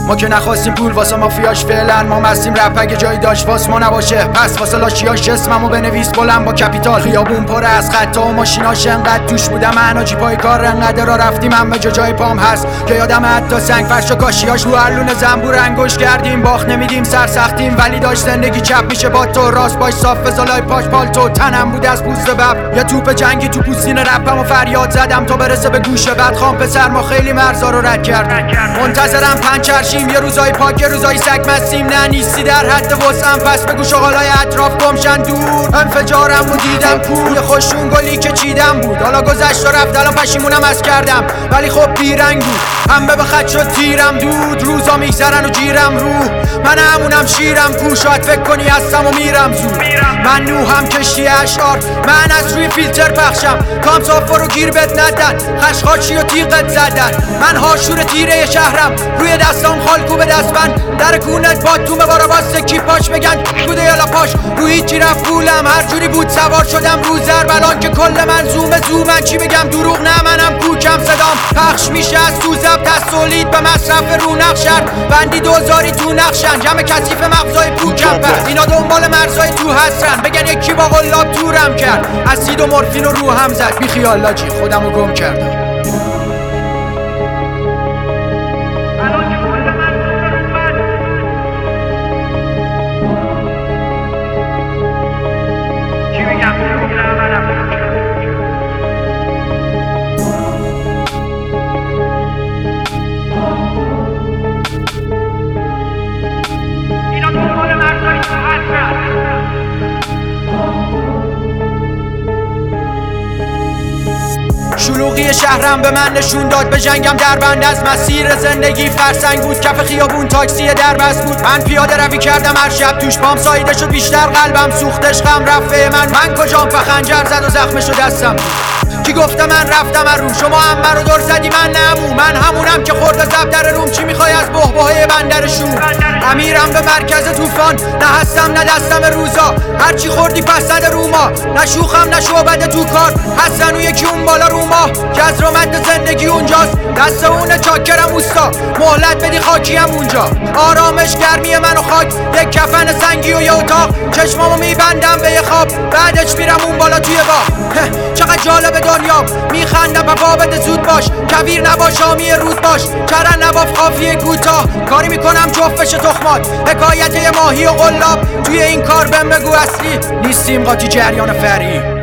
ما که نخواستیم پول واسه مافیاش، فعلا ما مستیم رپ اگه جایی داشت واس ما نباشه. پس واسه لاشیاش اسممو بنویس بلند با کپیتال. خیابون پر از خطا و ماشیناش انقدر توش بودم من آجی پای کار انقدر را رفتیم همه جای پام هست که یادم حتی سنگ فرش و کاشیاش رو هرلون زنبور انگوش کردیم. باخت نمیدیم سرسختیم ولی داشت زندگی چپ میشه با تو. راست باش صاف فضلای پاش پالتو تنم بود از پوست بب. یه توپ جنگی تو پوستین رپم و فریاد زدم تا برسه به گوش بدخوام پسر. ما خیلی مرزا رو رد کردیم. منتظرم پنچرشیم یه روزای پاک یه روزای سگ مستیم. نه نیستی در حد وسعم پس بگو شغالای اطراف گمشن دور. انفجارم و دیدم کوه خوشون گلی که چیدم بود. حالا گذشت و رفت الان پشیمونم از کردم ولی خب بیرنگ بود. همه به خط شد تیرم دود. روزا میگذرن و جیرم رو من همونم شیرم کو. شاید فکر کنی هستم و میرم زود. من نوحم کشتی اشعار من از روی فیلتر پخشم. کام صافا رو گیر بد ندن خشخاشی و تیغت زدن. من هاشور تیره شهرم روی دستام خالکو به دستبند. در کونت باد تو ببارا با سکی پاش بگن بوده یالا پاش. رو هیچی رفت پولم هر جوری بود سوار شدم رو زربلان که کل من زومن. چی بگم دروغ نه منم کوکم صدام پخش میشه از تو ضبط از سولید به مصرف رو نقشر. بندی دوزاری تو نقشن جمع کثیف مغزای پوکم پس. اینا دنبال مرزای تو هستن بگن یکی با قلاب تورم کرد. اسید و مورفین و رو هم زد بی خیال لاجی خودمو گم کردم. شلوغی شهرم به من نشون داد به جنگم در بند از مسیر زندگی فرسنگ بود. کف خیابون تاکسی دربست بود. من پیاده روی کردم هر شب توش پام سایده شد بیشتر قلبم سوختش غم رفته من کجام خنجر زد و زخمشو دستم. کی گفته من رفتم از روم شما هم منو دور زدی من نمو. من همونم که خورده زب در روم. چی میخوای از بحبوحه بندر شوم؟ امیرم به مرکز طوفان نه هستم نه دستم روزا. هرچی خوردی پس زده روما نه شوخم نه شعبده تو کار. هستن و یکی اون بالا روما جزر و مد زندگی اونجاست. دست اونه چاکرم اوستا مهلت بدی خاکیم اونجا. آرامش گرمی من و خاک یک کفن سنگی و یه اتاق. چشمامو میبندم به یه خواب بعدش میرم اون بالا توی باغ. چقدر جالب دنیام میخندم پا بده زود باش. کویر نباش آمی رود باش. چرن نباف قافیه کوتاه کاری میکنم جفش تخمات. حکایت یه ماهی و قلاب توی این کار بهم بگو اصلی نیستیم قاطی جریان فری.